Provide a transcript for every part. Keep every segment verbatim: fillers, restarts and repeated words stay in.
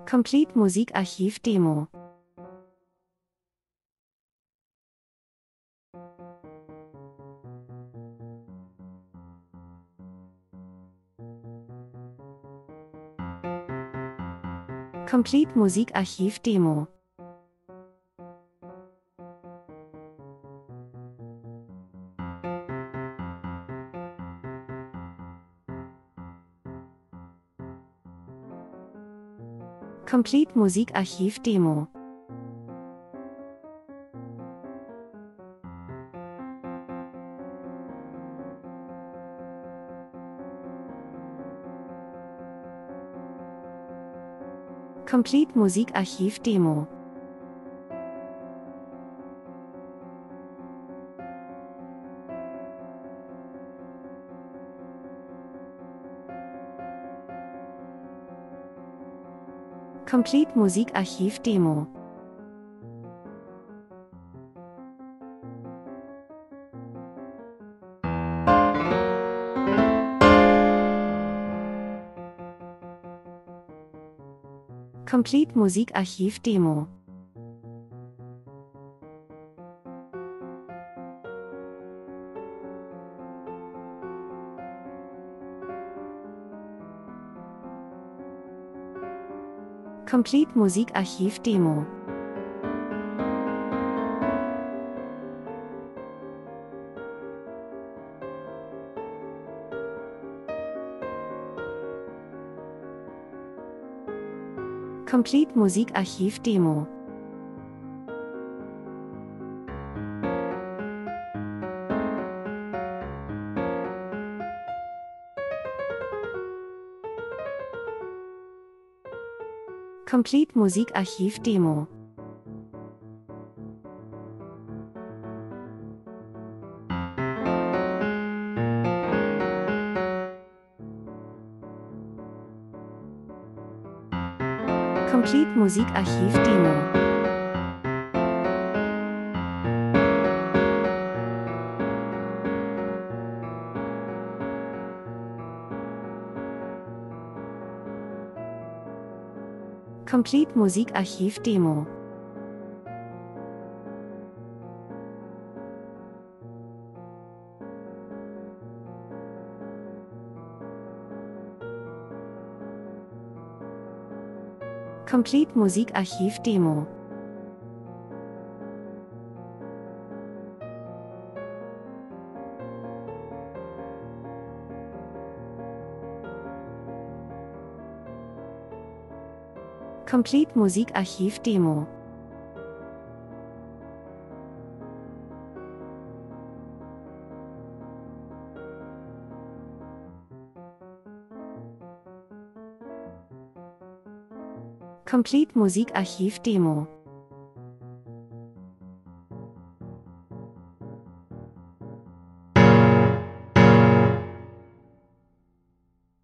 Complete Musikarchiv Demo. Complete Musikarchiv Demo. Complete Musikarchiv Demo. Complete Musikarchiv Demo. Complete Musikarchiv Demo. Complete Musikarchiv Demo. Complete Musikarchiv Demo. Complete Musikarchiv Demo. Complete Musikarchiv Demo. Complete Musikarchiv Demo. Complete Musikarchiv Demo. Complete Musikarchiv Demo. Complete Musikarchiv Demo. Complete Musikarchiv Demo.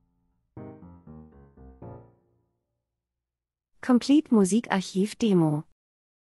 Complete Musikarchiv Demo.